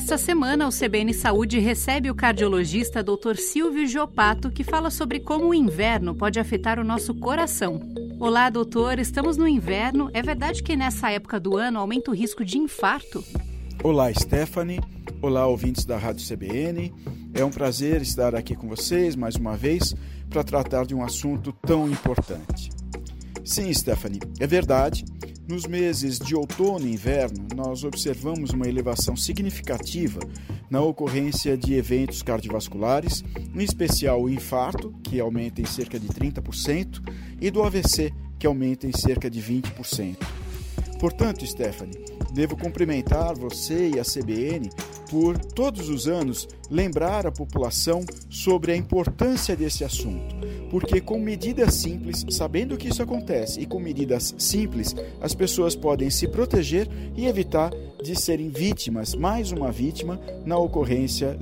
Esta semana, o CBN Saúde recebe o cardiologista Dr. Silvio Giopato, que fala sobre como o inverno pode afetar o nosso coração. Olá, doutor. Estamos no inverno. É verdade que nessa época do ano aumenta o risco de infarto? Olá, Stephanie. Olá, ouvintes da Rádio CBN. É um prazer estar aqui com vocês mais uma vez para tratar de um assunto tão importante. Sim, Stephanie, é verdade. Nos meses de outono e inverno, nós observamos uma elevação significativa na ocorrência de eventos cardiovasculares, em especial o infarto, que aumenta em cerca de 30%, e do AVC, que aumenta em cerca de 20%. Portanto, Stephanie, devo cumprimentar você e a CBN por, todos os anos, lembrar a população sobre a importância desse assunto, porque com medidas simples, sabendo que isso acontece, e com medidas simples, as pessoas podem se proteger e evitar de serem vítimas, mais uma vítima, na ocorrência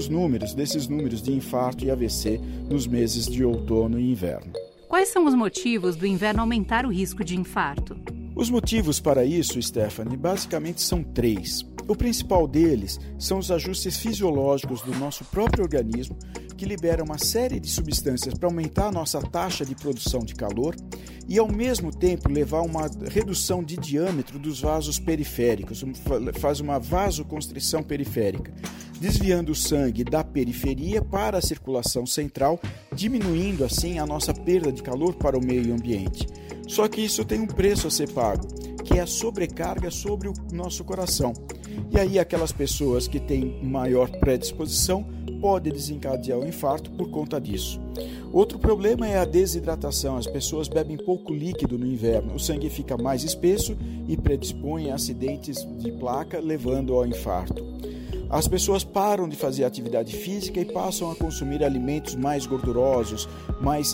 desses números de infarto e AVC nos meses de outono e inverno. Quais são os motivos do inverno aumentar o risco de infarto? Os motivos para isso, Stephanie, basicamente são 3. O principal deles são os ajustes fisiológicos do nosso próprio organismo, que libera uma série de substâncias para aumentar a nossa taxa de produção de calor e, ao mesmo tempo, levar a uma redução de diâmetro dos vasos periféricos, faz uma vasoconstrição periférica, desviando o sangue da periferia para a circulação central, diminuindo assim a nossa perda de calor para o meio ambiente. Só que isso tem um preço a ser pago, que é a sobrecarga sobre o nosso coração. E aí aquelas pessoas que têm maior predisposição podem desencadear o infarto por conta disso. Outro problema é a desidratação. As pessoas bebem pouco líquido no inverno. O sangue fica mais espesso e predispõe a acidentes de placa, levando ao infarto. As pessoas param de fazer atividade física e passam a consumir alimentos mais gordurosos, mais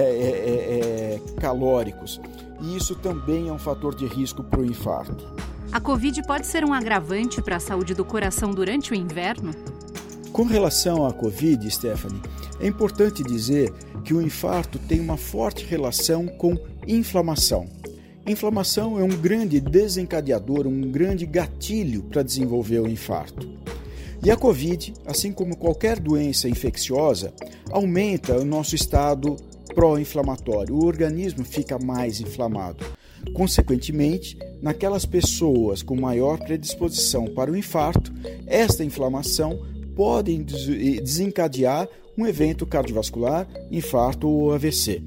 calóricos. E isso também é um fator de risco para o infarto. A Covid pode ser um agravante para a saúde do coração durante o inverno? Com relação à Covid, Stephanie, é importante dizer que o infarto tem uma forte relação com inflamação. Inflamação é um grande desencadeador, um grande gatilho para desenvolver o infarto. E a Covid, assim como qualquer doença infecciosa, aumenta o nosso estado pró-inflamatório. O organismo fica mais inflamado. Consequentemente, naquelas pessoas com maior predisposição para o infarto, esta inflamação pode desencadear um evento cardiovascular, infarto ou AVC.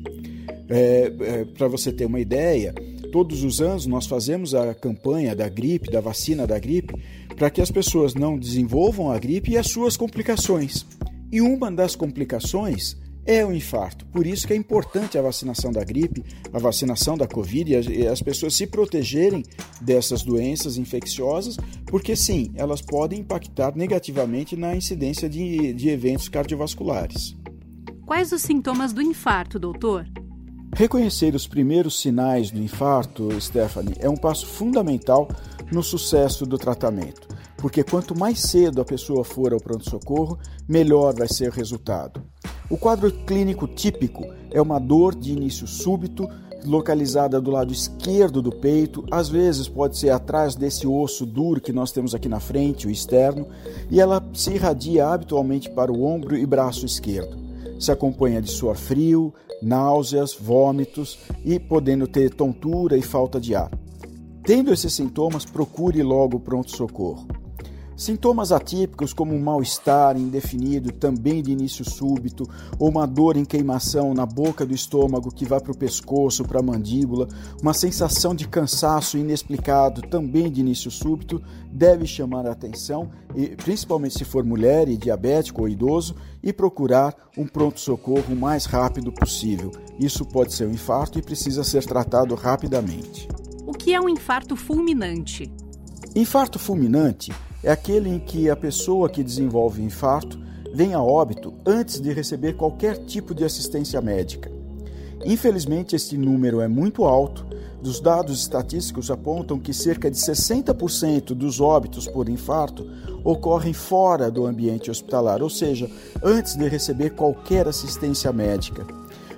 Para você ter uma ideia, todos os anos nós fazemos a campanha da gripe, da vacina da gripe, para que as pessoas não desenvolvam a gripe e as suas complicações. E uma das complicações é o infarto. Por isso que é importante a vacinação da gripe, a vacinação da Covid e as pessoas se protegerem dessas doenças infecciosas, porque sim, elas podem impactar negativamente na incidência de eventos cardiovasculares. Quais os sintomas do infarto, doutor? Reconhecer os primeiros sinais do infarto, Stephanie, é um passo fundamental no sucesso do tratamento, porque quanto mais cedo a pessoa for ao pronto-socorro, melhor vai ser o resultado. O quadro clínico típico é uma dor de início súbito, localizada do lado esquerdo do peito, às vezes pode ser atrás desse osso duro que nós temos aqui na frente, o externo, e ela se irradia habitualmente para o ombro e braço esquerdo. Se acompanha de suor frio, náuseas, vômitos e podendo ter tontura e falta de ar. Tendo esses sintomas, procure logo o pronto-socorro. Sintomas atípicos como um mal-estar indefinido, também de início súbito, ou uma dor em queimação na boca do estômago que vai para o pescoço, para a mandíbula, uma sensação de cansaço inexplicado, também de início súbito, deve chamar a atenção, principalmente se for mulher e diabético ou idoso, e procurar um pronto-socorro o mais rápido possível. Isso pode ser um infarto e precisa ser tratado rapidamente. O que é um infarto fulminante? Infarto fulminante é aquele em que a pessoa que desenvolve o infarto vem a óbito antes de receber qualquer tipo de assistência médica. Infelizmente, este número é muito alto. Os dados estatísticos apontam que cerca de 60% dos óbitos por infarto ocorrem fora do ambiente hospitalar, ou seja, antes de receber qualquer assistência médica.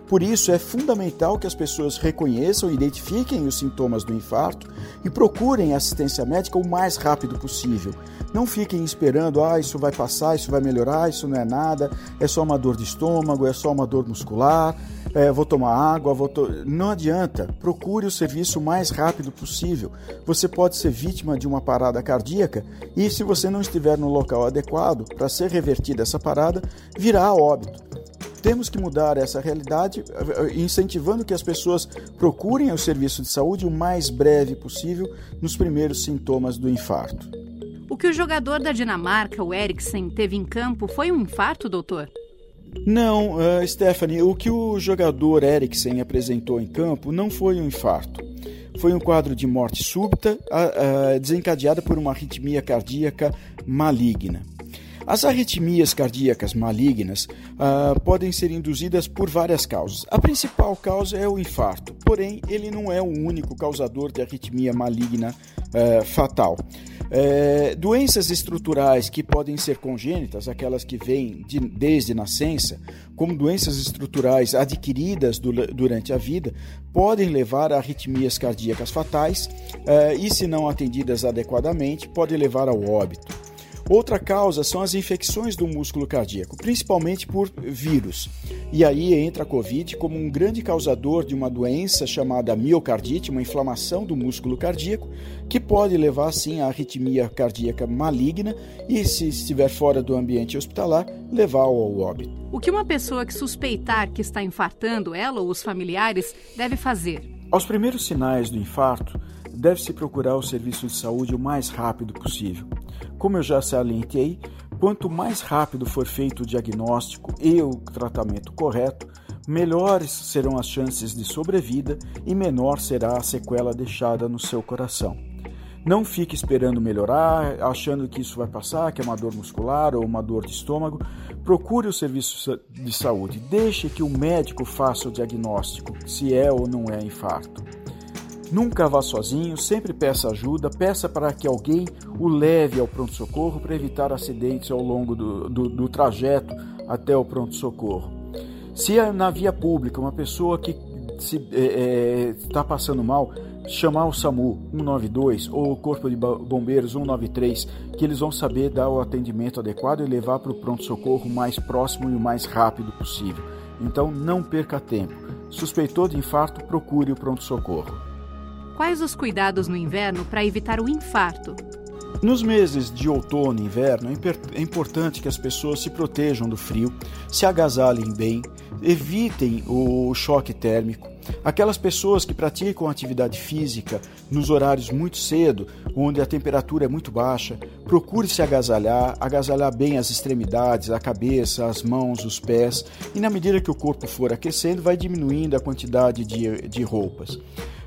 Por isso, é fundamental que as pessoas reconheçam e identifiquem os sintomas do infarto e procurem assistência médica o mais rápido possível. Não fiquem esperando, isso vai passar, isso vai melhorar, isso não é nada, é só uma dor de estômago, é só uma dor muscular, vou tomar água, Não adianta, procure o serviço o mais rápido possível. Você pode ser vítima de uma parada cardíaca e, se você não estiver no local adequado para ser revertida essa parada, virá a óbito. Temos que mudar essa realidade, incentivando que as pessoas procurem o serviço de saúde o mais breve possível nos primeiros sintomas do infarto. O que o jogador da Dinamarca, o Eriksen, teve em campo foi um infarto, doutor? Não, Stephanie, o que o jogador Eriksen apresentou em campo não foi um infarto. Foi um quadro de morte súbita desencadeada por uma arritmia cardíaca maligna. As arritmias cardíacas malignas podem ser induzidas por várias causas. A principal causa é o infarto, porém ele não é o único causador de arritmia maligna fatal. Doenças estruturais que podem ser congênitas, aquelas que vêm desde nascença, como doenças estruturais adquiridas durante a vida, podem levar a arritmias cardíacas fatais e, se não atendidas adequadamente, podem levar ao óbito. Outra causa são as infecções do músculo cardíaco, principalmente por vírus. E aí entra a Covid como um grande causador de uma doença chamada miocardite, uma inflamação do músculo cardíaco, que pode levar, sim, à arritmia cardíaca maligna e, se estiver fora do ambiente hospitalar, levar ao óbito. O que uma pessoa que suspeitar que está infartando, ela ou os familiares, deve fazer? Aos primeiros sinais do infarto, deve-se procurar o serviço de saúde o mais rápido possível. Como eu já salientei, quanto mais rápido for feito o diagnóstico e o tratamento correto, melhores serão as chances de sobrevida e menor será a sequela deixada no seu coração. Não fique esperando melhorar, achando que isso vai passar, que é uma dor muscular ou uma dor de estômago. Procure o serviço de saúde. Deixe que o médico faça o diagnóstico, se é ou não é infarto. Nunca vá sozinho, sempre peça ajuda, peça para que alguém o leve ao pronto-socorro para evitar acidentes ao longo do trajeto até o pronto-socorro. Se é na via pública uma pessoa que está passando mal, chamar o SAMU 192 ou o Corpo de Bombeiros 193, que eles vão saber dar o atendimento adequado e levar para o pronto-socorro mais próximo e o mais rápido possível. Então não perca tempo. Suspeitou de infarto, procure o pronto-socorro. Quais os cuidados no inverno para evitar o infarto? Nos meses de outono e inverno, é importante que as pessoas se protejam do frio, se agasalhem bem, evitem o choque térmico. Aquelas pessoas que praticam atividade física nos horários muito cedo, onde a temperatura é muito baixa, procure se agasalhar bem as extremidades, a cabeça, as mãos, os pés, e na medida que o corpo for aquecendo, vai diminuindo a quantidade de roupas.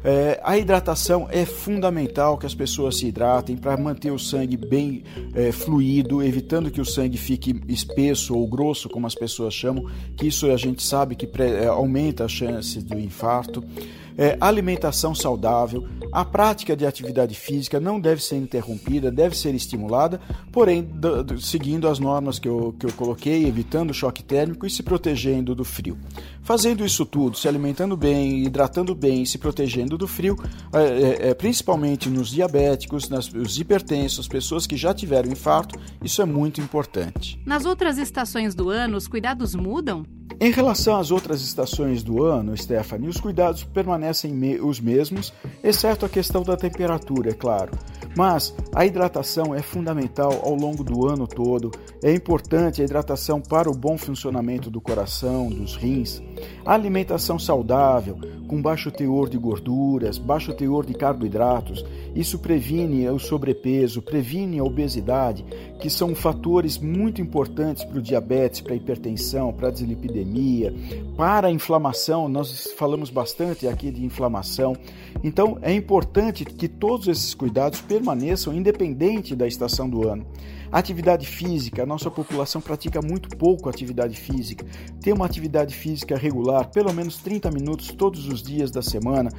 A hidratação é fundamental, que as pessoas se hidratem para manter o sangue bem fluido, evitando que o sangue fique espesso ou grosso, como as pessoas chamam, que isso a gente sabe que aumenta as chances do infarto. Alimentação saudável, a prática de atividade física não deve ser interrompida, deve ser estimulada, porém seguindo as normas que eu coloquei, evitando o choque térmico e se protegendo do frio. Fazendo isso tudo, se alimentando bem, hidratando bem e se protegendo do frio, principalmente nos diabéticos, nos hipertensos, pessoas que já tiveram infarto, isso é muito importante. Nas outras estações do ano, os cuidados mudam? Em relação às outras estações do ano, Stephanie, os cuidados permanecem os mesmos, exceto a questão da temperatura, é claro. Mas a hidratação é fundamental ao longo do ano todo. É importante a hidratação para o bom funcionamento do coração, dos rins. A alimentação saudável, com baixo teor de gorduras, baixo teor de carboidratos, isso previne o sobrepeso, previne a obesidade, que são fatores muito importantes para o diabetes, para a hipertensão, para a dislipidemia, para a inflamação. Nós falamos bastante aqui de inflamação. Então é importante que todos esses cuidados permaneçam independente da estação do ano. Atividade física, a nossa população pratica muito pouco atividade física. Ter uma atividade física regular, pelo menos 30 minutos todos os dias da semana,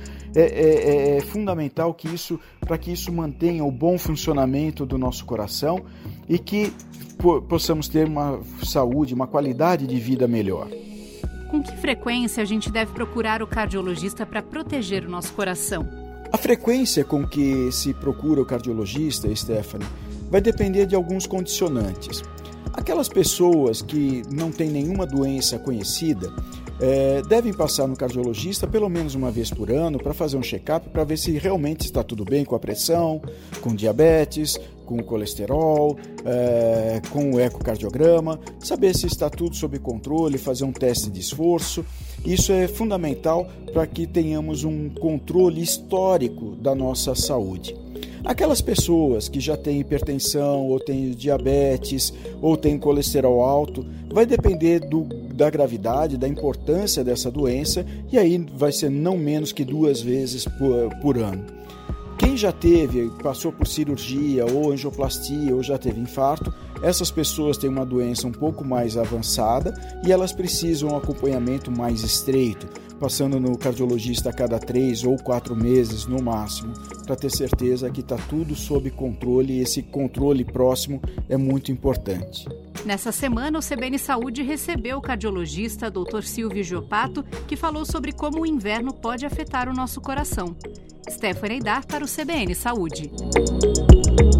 é fundamental para que isso mantenha o bom funcionamento do nosso coração e que possamos ter uma saúde, uma qualidade de vida melhor. Com que frequência a gente deve procurar o cardiologista para proteger o nosso coração? A frequência com que se procura o cardiologista, Stephanie, vai depender de alguns condicionantes. Aquelas pessoas que não têm nenhuma doença conhecida devem passar no cardiologista pelo menos uma vez por ano para fazer um check-up para ver se realmente está tudo bem com a pressão, com diabetes, com o colesterol, com o ecocardiograma, saber se está tudo sob controle, fazer um teste de esforço. Isso é fundamental para que tenhamos um controle histórico da nossa saúde. Aquelas pessoas que já têm hipertensão, ou têm diabetes, ou têm colesterol alto, vai depender da gravidade, da importância dessa doença, e aí vai ser não menos que 2 vezes por ano. Quem já passou por cirurgia ou angioplastia ou já teve infarto, essas pessoas têm uma doença um pouco mais avançada e elas precisam de um acompanhamento mais estreito, passando no cardiologista a cada 3 ou 4 meses no máximo, para ter certeza que está tudo sob controle e esse controle próximo é muito importante. Nessa semana, o CBN Saúde recebeu o cardiologista Dr. Silvio Giopato, que falou sobre como o inverno pode afetar o nosso coração. Stephanie Aidar para o CBN Saúde.